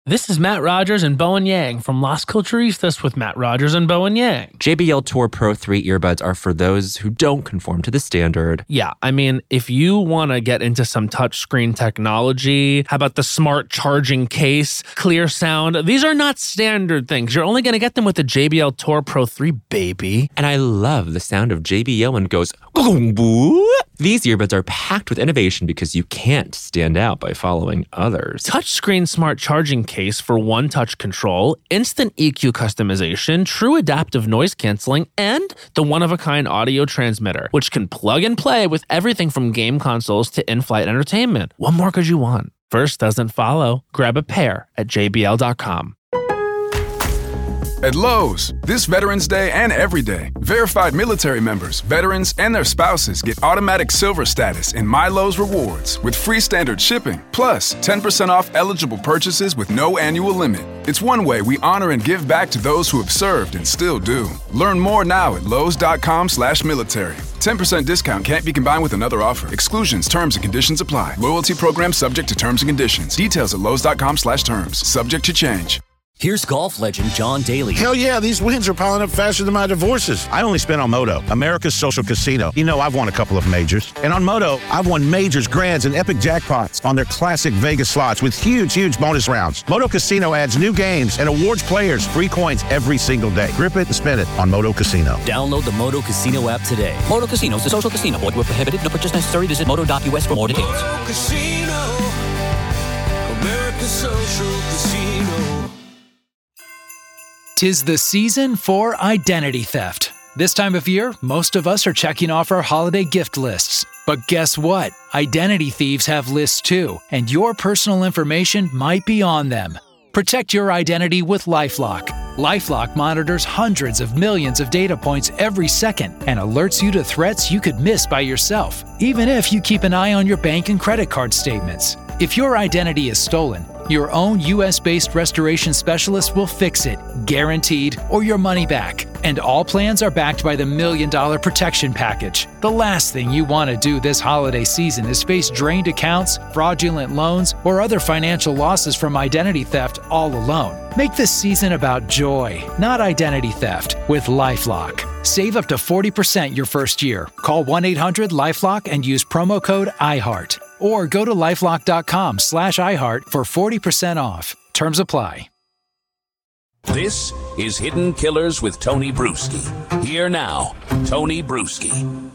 This is Matt Rogers and Bowen Yang from Las Culturistas with Matt Rogers and Bowen Yang. JBL Tour Pro 3 earbuds are for those who don't conform to the standard. Yeah, I mean, if you want to get into some touchscreen technology, how about the smart charging case, clear sound? These are not standard things. You're only going to get them with the JBL Tour Pro 3, baby. And I love the sound of JBL when it goes, boom. These earbuds are packed with innovation because you can't stand out by following others. Touchscreen smart charging case for one-touch control, instant EQ customization, true adaptive noise canceling, and the one-of-a-kind audio transmitter, which can plug and play with everything from game consoles to in-flight entertainment. What more could you want? First doesn't follow. Grab a pair at jbl.com. At Lowe's, this Veterans Day and every day, verified military members, veterans, and their spouses get automatic silver status in My Lowe's Rewards with free standard shipping, plus 10% off eligible purchases with no annual limit. It's one way we honor and give back to those who have served and still do. Learn more now at lowes.com/military. 10% discount can't be combined with another offer. Exclusions, terms, and conditions apply. Loyalty program subject to terms and conditions. Details at lowes.com/terms. Subject to change. Here's golf legend John Daly. Hell yeah, these wins are piling up faster than my divorces. I only spent on Moto, America's social casino. You know, I've won a couple of majors. And on Moto, I've won majors, grands, and epic jackpots on their classic Vegas slots with huge bonus rounds. Moto Casino adds new games and awards players free coins every single day. Grip it and spin it on Moto Casino. Download the Moto Casino app today. Moto Casino is a social casino. Void where prohibited. No purchase necessary. Visit moto.us for more details. Moto Casino, America's social casino. 'Tis the season for identity theft. This time of year, most of us are checking off our holiday gift lists. But guess what? Identity thieves have lists too, and your personal information might be on them. Protect your identity with LifeLock. LifeLock monitors hundreds of millions of data points every second and alerts you to threats you could miss by yourself, even if you keep an eye on your bank and credit card statements. If your identity is stolen, your own US-based restoration specialist will fix it, guaranteed, or your money back. And all plans are backed by the $1 Million Protection Package. The last thing you want to do this holiday season is face drained accounts, fraudulent loans, or other financial losses from identity theft all alone. Make this season about joy, not identity theft, with LifeLock. Save up to 40% your first year. Call 1-800-LifeLock and use promo code IHEART. Or go to lifelock.com/iHeart for 40% off. Terms apply. This is Hidden Killers with Tony Bruschi. Here now, Tony Bruschi.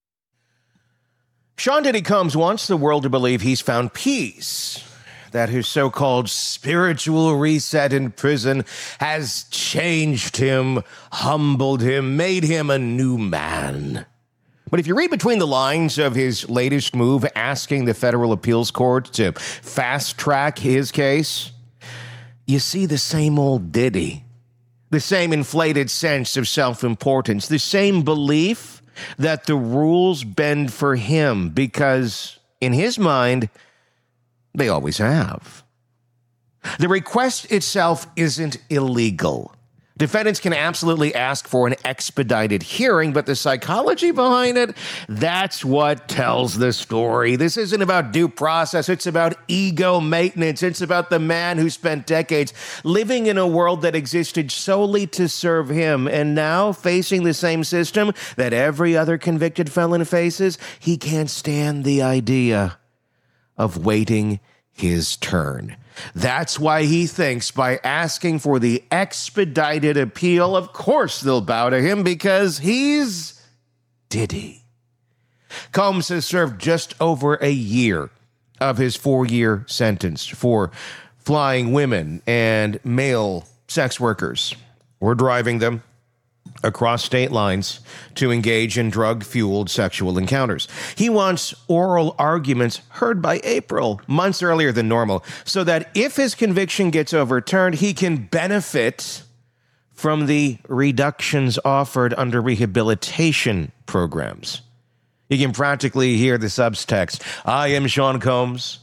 Sean Diddy Combs wants the world to believe he's found peace, that his so-called spiritual reset in prison has changed him, humbled him, made him a new man. But if you read between the lines of his latest move asking the federal appeals court to fast-track his case, you see the same old Diddy, the same inflated sense of self-importance, the same belief that the rules bend for him because, in his mind, they always have. The request itself isn't illegal. Defendants can absolutely ask for an expedited hearing, but the psychology behind it, that's what tells the story. This isn't about due process. It's about ego maintenance. It's about the man who spent decades living in a world that existed solely to serve him, and now facing the same system that every other convicted felon faces, he can't stand the idea of waiting his turn. That's why he thinks by asking for the expedited appeal, of course they'll bow to him because he's Diddy. Combs has served just over a year of his 4-year sentence for flying women and male sex workers or driving them across state lines to engage in drug-fueled sexual encounters. He wants oral arguments heard by April, months earlier than normal, so that if his conviction gets overturned, he can benefit from the reductions offered under rehabilitation programs. You can practically hear the subtext. I am Sean Combs.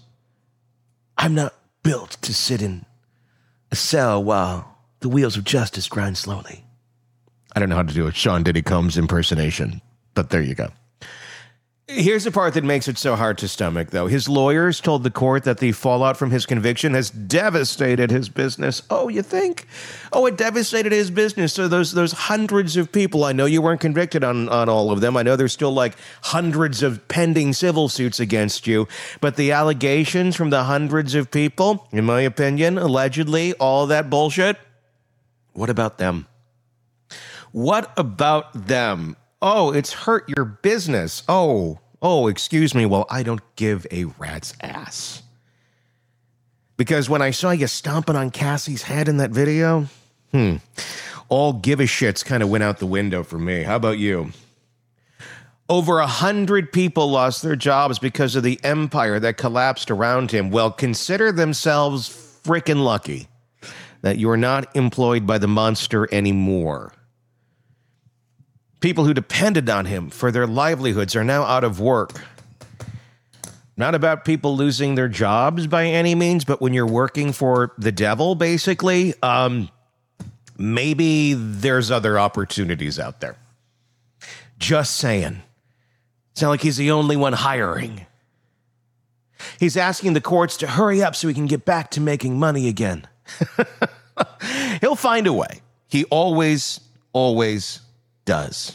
I'm not built to sit in a cell while the wheels of justice grind slowly. I don't know how to do a Sean Diddy Combs impersonation, but there you go. Here's the part that makes it so hard to stomach, though. His lawyers told the court that the fallout from his conviction has devastated his business. Oh, you think? Oh, it devastated his business. So those hundreds of people, I know you weren't convicted on all of them. I know there's still like hundreds of pending civil suits against you. But the allegations from the hundreds of people, in my opinion, allegedly, all that bullshit, what about them? What about them? Oh, it's hurt your business. Oh, excuse me. Well, I don't give a rat's ass. Because when I saw you stomping on Cassie's head in that video, all give a shits kind of went out the window for me. How about you? Over 100 people lost their jobs because of the empire that collapsed around him. Well, consider themselves freaking lucky that you're not employed by the monster anymore. People who depended on him for their livelihoods are now out of work. Not about people losing their jobs by any means, but when you're working for the devil, basically, maybe there's other opportunities out there. Just saying. It's not like he's the only one hiring. He's asking the courts to hurry up so he can get back to making money again. He'll find a way. He always does.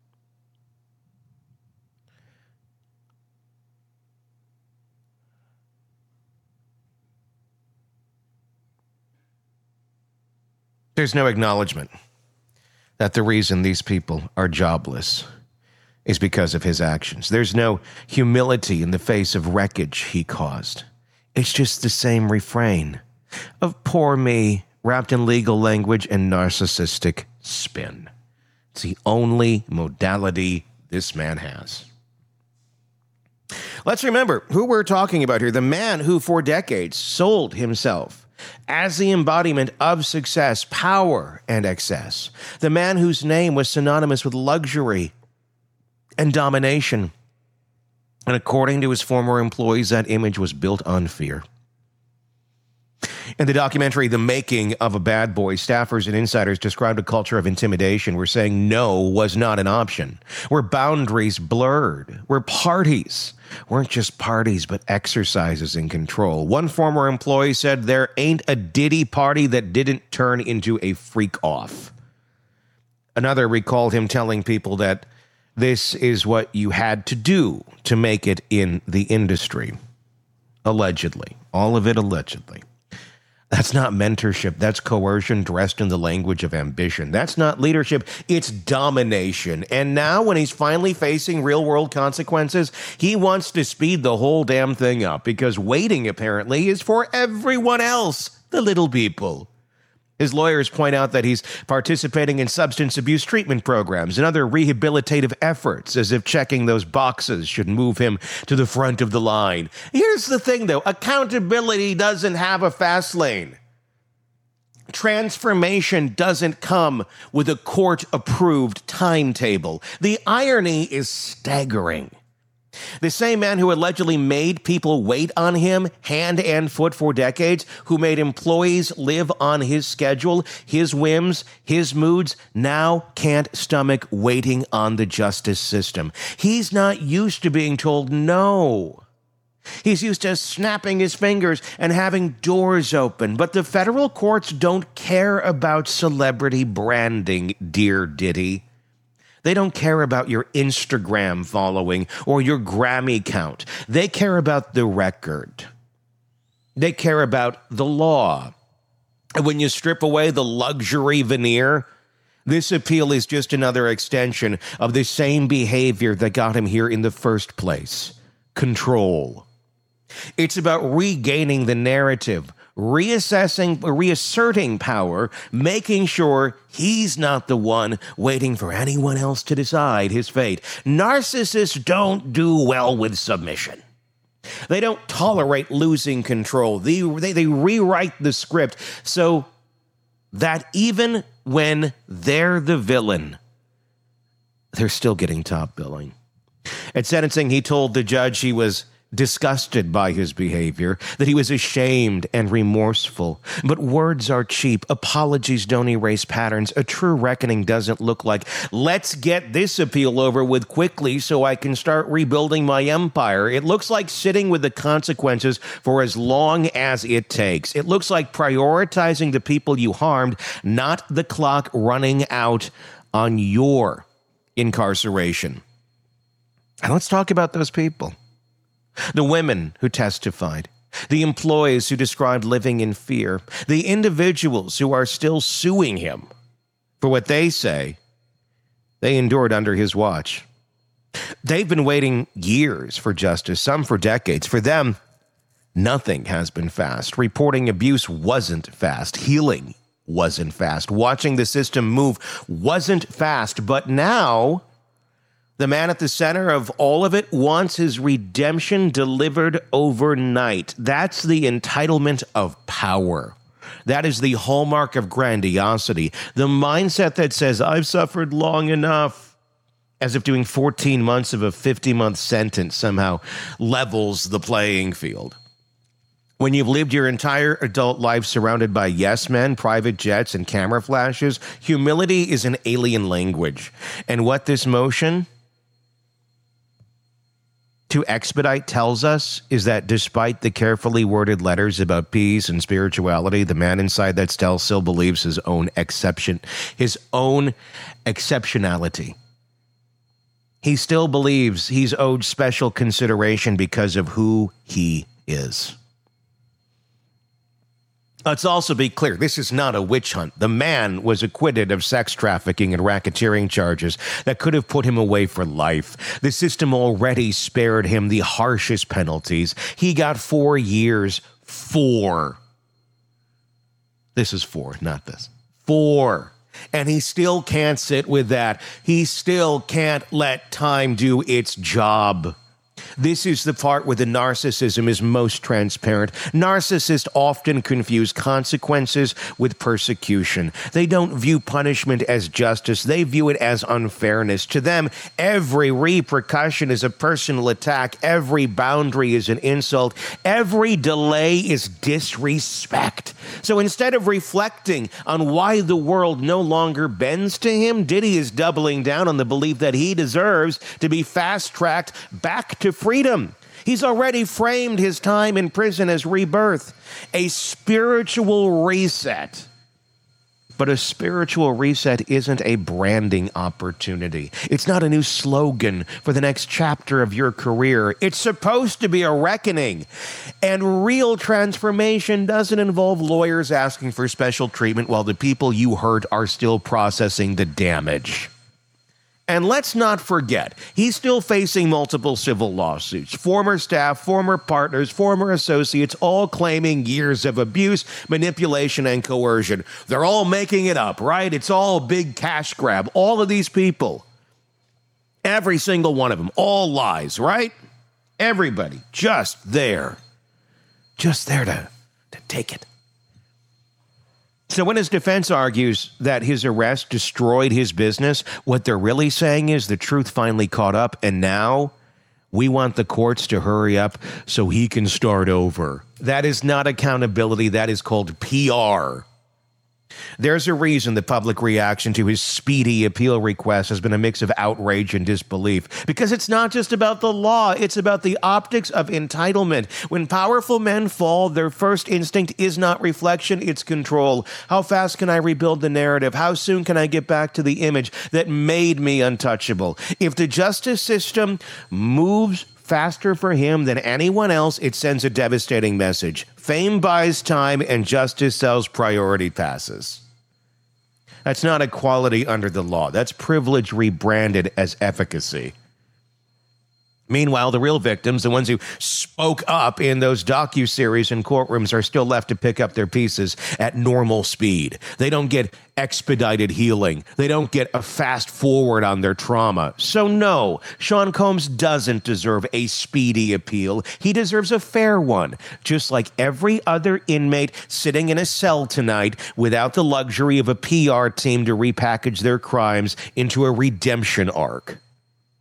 There's no acknowledgement that the reason these people are jobless is because of his actions. There's no humility in the face of wreckage he caused. It's just the same refrain of poor me wrapped in legal language and narcissistic spin. It's the only modality this man has. Let's remember who we're talking about here. The man who for decades sold himself as the embodiment of success, power, and excess. The man whose name was synonymous with luxury and domination. And according to his former employees, that image was built on fear. In the documentary, The Making of a Bad Boy, staffers and insiders described a culture of intimidation where saying no was not an option, where boundaries blurred, where parties weren't just parties but exercises in control. One former employee said there ain't a Diddy party that didn't turn into a freak-off. Another recalled him telling people that this is what you had to do to make it in the industry. Allegedly. All of it allegedly. That's not mentorship. That's coercion dressed in the language of ambition. That's not leadership. It's domination. And now when he's finally facing real-world consequences, he wants to speed the whole damn thing up because waiting, apparently, is for everyone else, the little people. His lawyers point out that he's participating in substance abuse treatment programs and other rehabilitative efforts, as if checking those boxes should move him to the front of the line. Here's the thing, though. Accountability doesn't have a fast lane. Transformation doesn't come with a court-approved timetable. The irony is staggering. The same man who allegedly made people wait on him hand and foot for decades, who made employees live on his schedule, his whims, his moods, now can't stomach waiting on the justice system. He's not used to being told no. He's used to snapping his fingers and having doors open. But the federal courts don't care about celebrity branding, dear Diddy. They don't care about your Instagram following or your Grammy count. They care about the record. They care about the law. And when you strip away the luxury veneer, this appeal is just another extension of the same behavior that got him here in the first place. Control. It's about regaining the narrative, reasserting power, making sure he's not the one waiting for anyone else to decide his fate. Narcissists don't do well with submission. They don't tolerate losing control. They rewrite the script so that even when they're the villain, they're still getting top billing. At sentencing, he told the judge he was disgusted by his behavior, that he was ashamed and remorseful. But words are cheap. Apologies don't erase patterns. A true reckoning doesn't look like, let's get this appeal over with quickly so I can start rebuilding my empire. It looks like sitting with the consequences for as long as it takes. It looks like prioritizing the people you harmed, not the clock running out on your incarceration. And let's talk about those people. The women who testified, the employees who described living in fear, the individuals who are still suing him for what they say they endured under his watch. They've been waiting years for justice, some for decades. For them, nothing has been fast. Reporting abuse wasn't fast. Healing wasn't fast. Watching the system move wasn't fast. But now, the man at the center of all of it wants his redemption delivered overnight. That's the entitlement of power. That is the hallmark of grandiosity. The mindset that says, I've suffered long enough, as if doing 14 months of a 50-month sentence somehow levels the playing field. When you've lived your entire adult life surrounded by yes men, private jets, and camera flashes, humility is an alien language. And what this motion to expedite tells us is that despite the carefully worded letters about peace and spirituality, the man inside that cell still believes his own exceptionality. He still believes he's owed special consideration because of who he is. Let's also be clear, this is not a witch hunt. The man was acquitted of sex trafficking and racketeering charges that could have put him away for life. The system already spared him the harshest penalties. He got 4 years. 4. This is 4, not this. 4. And he still can't sit with that. He still can't let time do its job. This is the part where the narcissism is most transparent. Narcissists often confuse consequences with persecution. They don't view punishment as justice. They view it as unfairness. To them, every repercussion is a personal attack. Every boundary is an insult. Every delay is disrespect. So instead of reflecting on why the world no longer bends to him, Diddy is doubling down on the belief that he deserves to be fast-tracked back to freedom. He's already framed his time in prison as rebirth, a spiritual reset. But a spiritual reset isn't a branding opportunity. It's not a new slogan for the next chapter of your career. It's supposed to be a reckoning. And real transformation doesn't involve lawyers asking for special treatment while the people you hurt are still processing the damage. And let's not forget, he's still facing multiple civil lawsuits. Former staff, former partners, former associates, all claiming years of abuse, manipulation, and coercion. They're all making it up, right? It's all a big cash grab. All of these people, every single one of them, all lies, right? Everybody just there to take it. So when his defense argues that his arrest destroyed his business, what they're really saying is the truth finally caught up, and now we want the courts to hurry up so he can start over. That is not accountability. That is called PR. There's a reason the public reaction to his speedy appeal request has been a mix of outrage and disbelief. Because it's not just about the law, it's about the optics of entitlement. When powerful men fall, their first instinct is not reflection, it's control. How fast can I rebuild the narrative? How soon can I get back to the image that made me untouchable? If the justice system moves faster for him than anyone else, it sends a devastating message. Fame buys time and justice sells priority passes. That's not equality under the law. That's privilege rebranded as efficacy. Meanwhile, the real victims, the ones who spoke up in those docuseries and courtrooms, are still left to pick up their pieces at normal speed. They don't get expedited healing. They don't get a fast forward on their trauma. So no, Sean Combs doesn't deserve a speedy appeal. He deserves a fair one, just like every other inmate sitting in a cell tonight without the luxury of a PR team to repackage their crimes into a redemption arc.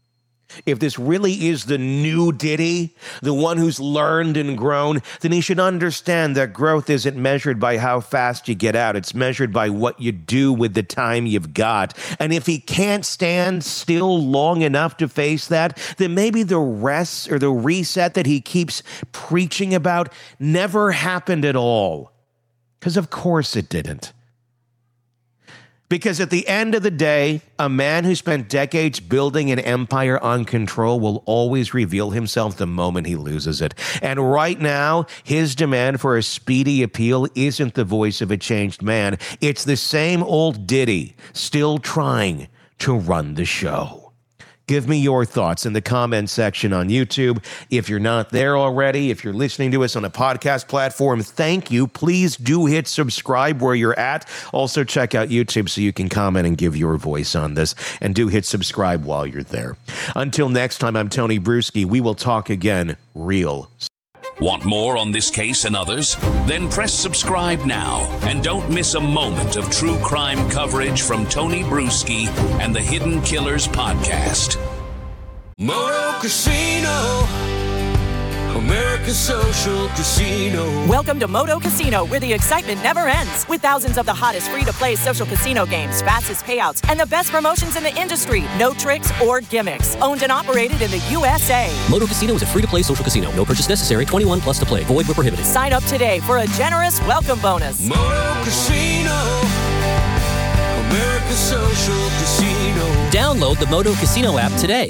if this really is the new Diddy, the one who's learned and grown, then he should understand that growth isn't measured by how fast you get out. It's measured by what you do with the time you've got. And if he can't stand still long enough to face that, then maybe the rest or the reset that he keeps preaching about never happened at all. Because of course it didn't. Because at the end of the day, a man who spent decades building an empire on control will always reveal himself the moment he loses it. And right now, his demand for a speedy appeal isn't the voice of a changed man. It's the same old Diddy, still trying to run the show. Give me your thoughts in the comment section on YouTube. If you're not there already, if you're listening to us on a podcast platform, thank you. Please do hit subscribe where you're at. Also, check out YouTube so you can comment and give your voice on this. And do hit subscribe while you're there. Until next time, I'm Tony Bruschi. We will talk again real soon. Want more on this case and others? Then press subscribe now and don't miss a moment of true crime coverage from Tony Bruschi and the Hidden Killers podcast. Moto Casino, America's social casino. Welcome to Moto Casino, where the excitement never ends. With thousands of the hottest free-to-play social casino games, fastest payouts, and the best promotions in the industry. No tricks or gimmicks. Owned and operated in the USA. Moto Casino is a free-to-play social casino. No purchase necessary. 21 plus to play. Void where prohibited. Sign up today for a generous welcome bonus. Moto Casino, America's social casino. Download the Moto Casino app today.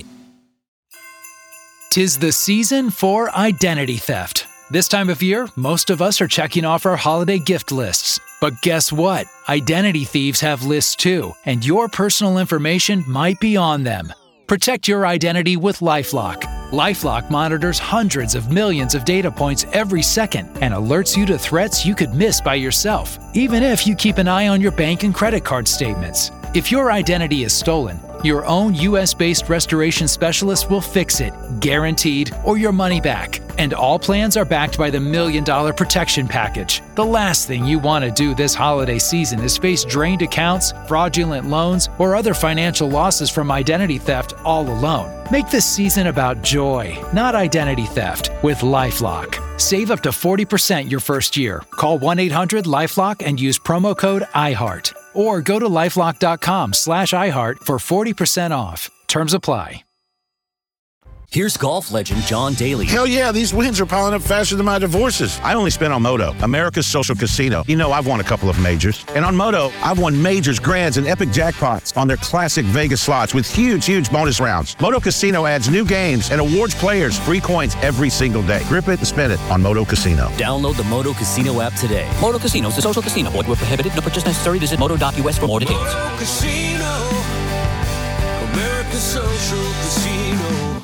'Tis the season for identity theft. This time of year, most of us are checking off our holiday gift lists. But guess what? Identity thieves have lists too, and your personal information might be on them. Protect your identity with LifeLock. LifeLock monitors hundreds of millions of data points every second and alerts you to threats you could miss by yourself, even if you keep an eye on your bank and credit card statements. If your identity is stolen, your own US-based restoration specialist will fix it, guaranteed, or your money back. And all plans are backed by the $1 Million Protection Package. The last thing you want to do this holiday season is face drained accounts, fraudulent loans, or other financial losses from identity theft all alone. Make this season about joy, not identity theft, with LifeLock. Save up to 40% your first year. Call 1-800-LifeLock and use promo code IHEART. Or go to lifelock.com/iHeart for 40% off. Terms apply. Here's golf legend John Daly. Hell yeah, these wins are piling up faster than my divorces. I only spent on Moto, America's social casino. You know, I've won a couple of majors. And on Moto, I've won majors, grands, and epic jackpots on their classic Vegas slots with huge bonus rounds. Moto Casino adds new games and awards players free coins every single day. Grip it and spin it on Moto Casino. Download the Moto Casino app today. Moto Casino is a social casino. Void where prohibited. No purchase necessary. Visit moto.us for more details. Moto Casino, America's social casino.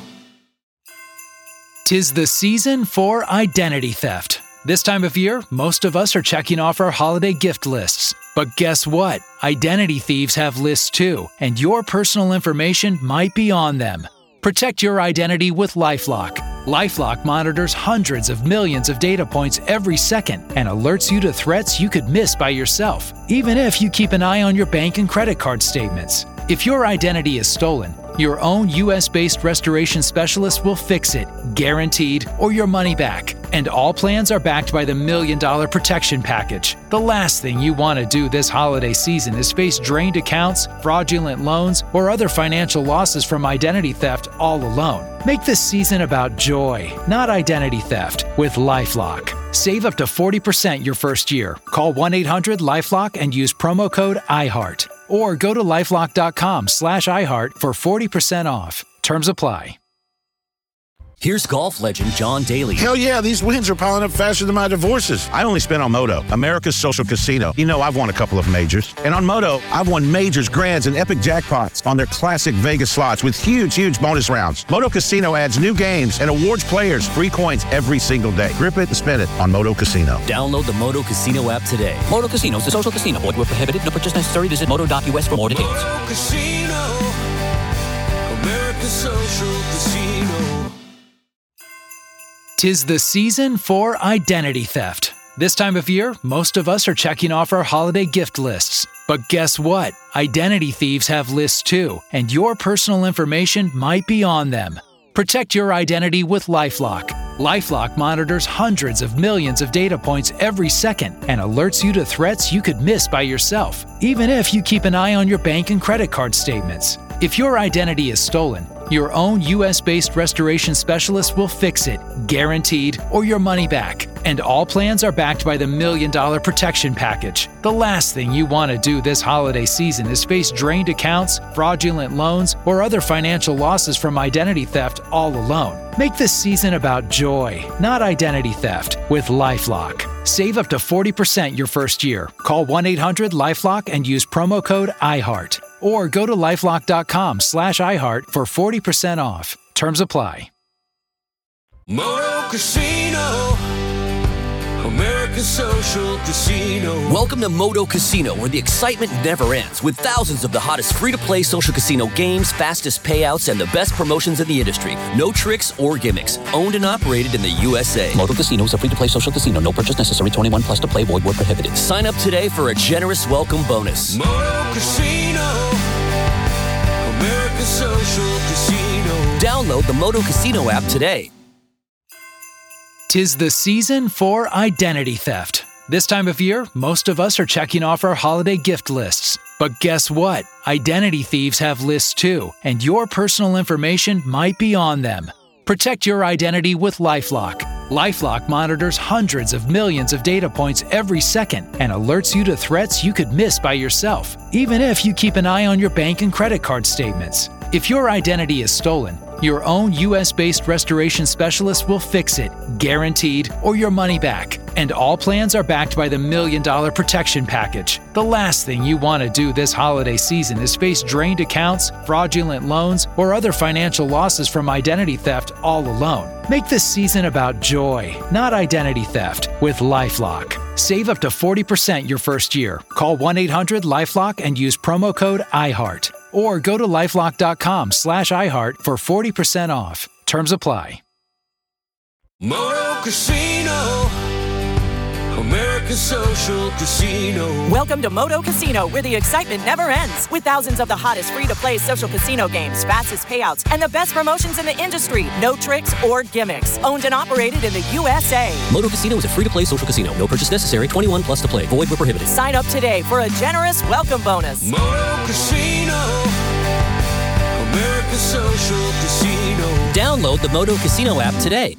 'Tis the season for identity theft. This time of year, most of us are checking off our holiday gift lists. But guess what? Identity thieves have lists too, and your personal information might be on them. Protect your identity with LifeLock. LifeLock monitors hundreds of millions of data points every second and alerts you to threats you could miss by yourself, even if you keep an eye on your bank and credit card statements. If your identity is stolen, your own US-based restoration specialist will fix it, guaranteed, or your money back. And all plans are backed by the $1 Million Protection Package. The last thing you want to do this holiday season is face drained accounts, fraudulent loans, or other financial losses from identity theft all alone. Make this season about joy, not identity theft, with LifeLock. Save up to 40% your first year. Call 1-800-LifeLock and use promo code IHEART. Or go to lifelock.com/iHeart for 40% off. Terms apply. Here's golf legend John Daly. Hell yeah, these wins are piling up faster than my divorces. I only spent on Moto, America's social casino. You know, I've won a couple of majors. And on Moto, I've won majors, grands, and epic jackpots on their classic Vegas slots with huge bonus rounds. Moto Casino adds new games and awards players free coins every single day. Grip it and spin it on Moto Casino. Download the Moto Casino app today. Moto Casino is a social casino. Void where prohibited. No purchase necessary. Visit moto.us for more details. Moto Casino, America's social casino. 'Tis the season for identity theft. This time of year, most of us are checking off our holiday gift lists. But guess what? Identity thieves have lists too, and your personal information might be on them. Protect your identity with LifeLock. LifeLock monitors hundreds of millions of data points every second and alerts you to threats you could miss by yourself, even if you keep an eye on your bank and credit card statements. If your identity is stolen, your own US-based restoration specialist will fix it, guaranteed, or your money back. And all plans are backed by the $1 Million Protection Package. The last thing you want to do this holiday season is face drained accounts, fraudulent loans, or other financial losses from identity theft all alone. Make this season about joy, not identity theft, with LifeLock. Save up to 40% your first year. Call 1-800-LifeLock and use promo code IHEART. Or go to lifelock.com/iHeart for 40% off. Terms apply. Moto Casino, America's social casino. Welcome to Moto Casino, where the excitement never ends, with thousands of the hottest free-to-play social casino games, fastest payouts, and the best promotions in the industry. No tricks or gimmicks. Owned and operated in the USA. Moto Casino is a free-to-play social casino. No purchase necessary. 21 plus to play. Void where prohibited. Sign up today for a generous welcome bonus. Moto Casino, America's social casino. Download the Moto Casino app today. 'Tis the season for identity theft. This time of year, most of us are checking off our holiday gift lists. But guess what? Identity thieves have lists too, and your personal information might be on them. Protect your identity with LifeLock. LifeLock monitors hundreds of millions of data points every second and alerts you to threats you could miss by yourself, even if you keep an eye on your bank and credit card statements. If your identity is stolen, your own US-based restoration specialist will fix it, guaranteed, or your money back. And all plans are backed by the $1 Million Protection Package. The last thing you want to do this holiday season is face drained accounts, fraudulent loans, or other financial losses from identity theft all alone. Make this season about joy, not identity theft, with LifeLock. Save up to 40% your first year. Call 1-800-LifeLock and use promo code IHEART. Or go to lifelock.com/iHeart for 40% off. Terms apply. Moto Casino, America's social casino. Welcome to Moto Casino, where the excitement never ends. With thousands of the hottest free-to-play social casino games, fastest payouts, and the best promotions in the industry. No tricks or gimmicks. Owned and operated in the USA. Moto Casino is a free-to-play social casino. No purchase necessary. 21 plus to play. Void where prohibited. Sign up today for a generous welcome bonus. Moto Casino, America's social casino. Download the Moto Casino app today.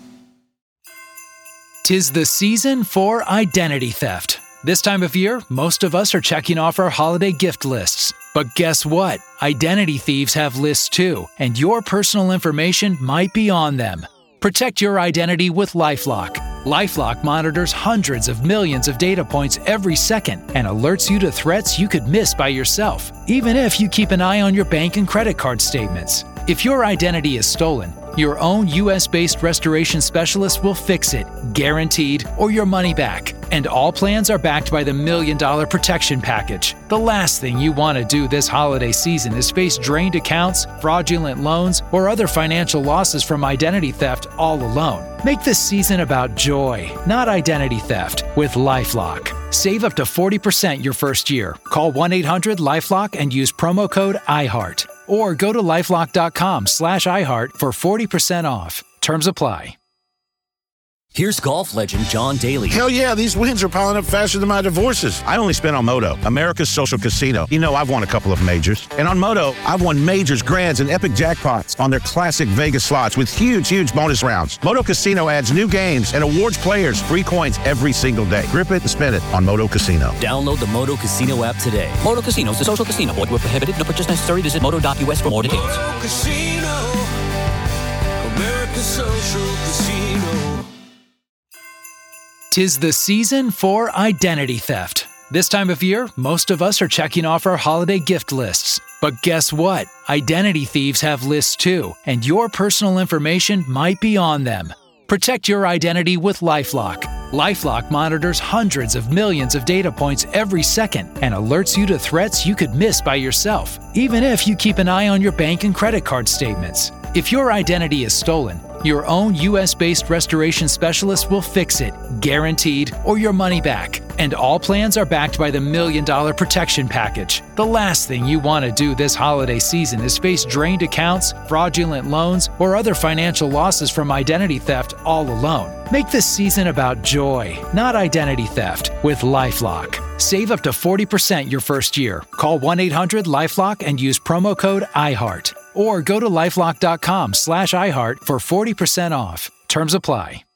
'Tis the season for identity theft. This time of year, most of us are checking off our holiday gift lists. But guess what? Identity thieves have lists too, and your personal information might be on them. Protect your identity with LifeLock. LifeLock monitors hundreds of millions of data points every second and alerts you to threats you could miss by yourself, even if you keep an eye on your bank and credit card statements. If your identity is stolen, your own US-based restoration specialist will fix it, guaranteed, or your money back. And all plans are backed by the $1 Million Protection Package. The last thing you want to do this holiday season is face drained accounts, fraudulent loans, or other financial losses from identity theft all alone. Make this season about joy, not identity theft, with LifeLock. Save up to 40% your first year. Call 1-800-LifeLock and use promo code IHEART. Or go to lifelock.com/iHeart for 40% off. Terms apply. Here's golf legend John Daly. Hell yeah, these wins are piling up faster than my divorces. I only spent on Moto, America's social casino. You know, I've won a couple of majors. And on Moto, I've won majors, grands, and epic jackpots on their classic Vegas slots with huge bonus rounds. Moto Casino adds new games and awards players free coins every single day. Grip it and spin it on Moto Casino. Download the Moto Casino app today. Moto Casino is a social casino. Void where prohibited. No purchase necessary. Visit moto.us for more details. Moto Casino, America's social casino. 'Tis the season for identity theft. This time of year, most of us are checking off our holiday gift lists. But guess what? Identity thieves have lists too, and your personal information might be on them. Protect your identity with LifeLock. LifeLock monitors hundreds of millions of data points every second and alerts you to threats you could miss by yourself, even if you keep an eye on your bank and credit card statements. If your identity is stolen, your own U.S.-based restoration specialist will fix it, guaranteed, or your money back. And all plans are backed by the $1 Million Protection Package. The last thing you want to do this holiday season is face drained accounts, fraudulent loans, or other financial losses from identity theft all alone. Make this season about joy, not identity theft, with LifeLock. Save up to 40% your first year. Call 1-800-LifeLock and use promo code IHEART. Or go to lifelock.com/iHeart for 40% off. Terms apply.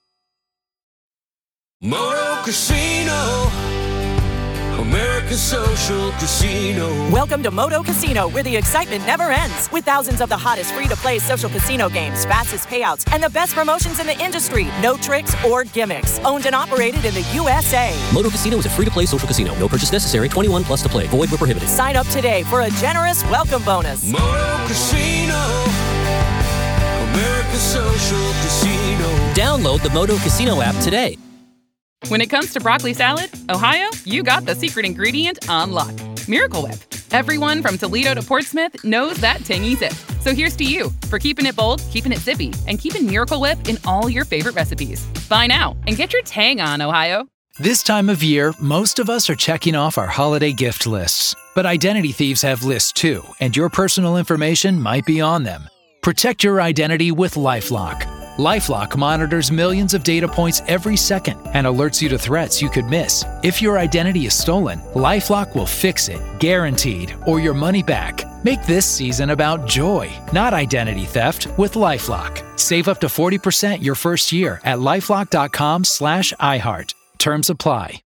Moto Casino, America's social casino. Welcome to Moto Casino, where the excitement never ends. With thousands of the hottest free-to-play social casino games, fastest payouts, and the best promotions in the industry. No tricks or gimmicks. Owned and operated in the USA. Moto Casino is a free-to-play social casino. No purchase necessary. 21 plus to play. Void where prohibited. Sign up today for a generous welcome bonus. Moto Casino, America's social casino. Download the Moto Casino app today. When it comes to broccoli salad, Ohio, you got the secret ingredient on lock. Miracle Whip. Everyone from Toledo to Portsmouth knows that tangy zip. So here's to you for keeping it bold, keeping it zippy, and keeping Miracle Whip in all your favorite recipes. Buy now and get your tang on, Ohio. This time of year, most of us are checking off our holiday gift lists. But identity thieves have lists too, and your personal information might be on them. Protect your identity with LifeLock. LifeLock monitors millions of data points every second and alerts you to threats you could miss. If your identity is stolen, LifeLock will fix it, guaranteed, or your money back. Make this season about joy, not identity theft, with LifeLock. Save up to 40% your first year at lifelock.com/iHeart. Terms apply.